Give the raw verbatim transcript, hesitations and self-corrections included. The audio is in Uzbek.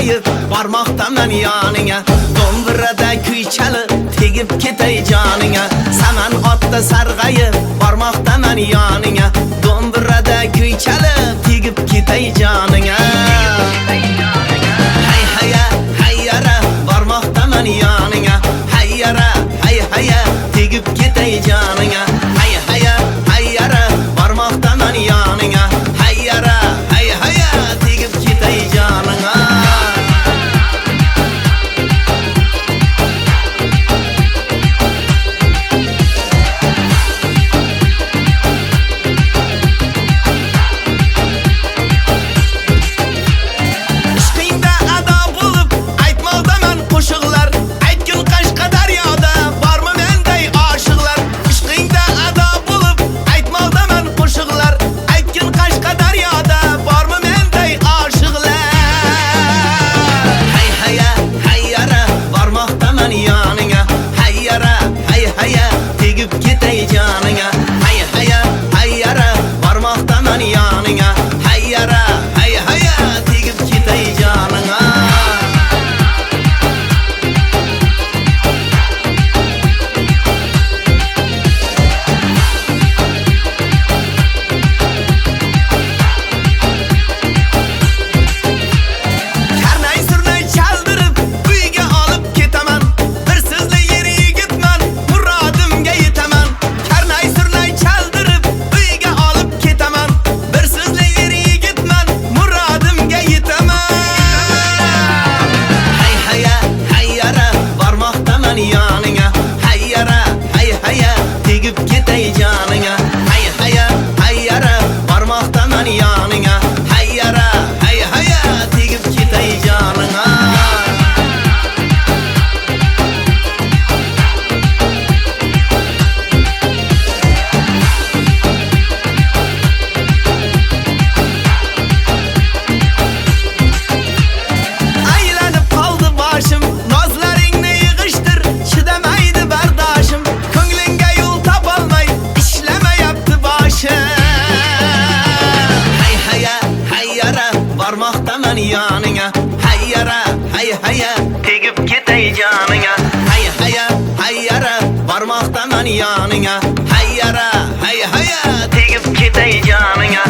sarg'ayib bormoqdaman yoningga. Do'mbirada kuy chalib tegib ketay joninga. Saman otda sarg'ayib bormoqdaman yoningga. Do'mbirada kuy chalib tegib ketay joninga. Hay haya hayyara bormoqdaman yoningga. Hayyara hay haya tegib ketay joninga. Hay haya hayyara bormoqdaman yoningga. Hayyara hay haya tegib ketay joninga. Tegib ketay joninga. Hay haya hayyara bormoqdaman yoningga. Hayyara hay haya tegib ketay joninga. Karnay surnay chaldirib uyga olib ketaman. Bir sizli yer yigitman, murodimga yetaman. Karnay surnay chaldirib uyga olib ketaman. Bir sizli yer yigitman, murodimga yetaman. Hay haya hayyara bormoqdaman yoningga. Hayyara hay haya tegib ketay joninga. Hay haya hayyara bormoqdaman yoningga. Hayyara hay haya tegib ketay joninga. Aylanib qoldi boshim, nozlaringni yig'ishtir, chidamaydi bardoshim. Ko'nglingga yo'l topolmay ishlamayapti boshim. Hay haya hayyara bormoqdaman yoningga. Hayyara hay haya tegib ketay joninga. Hay haya hayyara bormoqdaman yoningga. Hayyara hay haya tegib ketay joninga.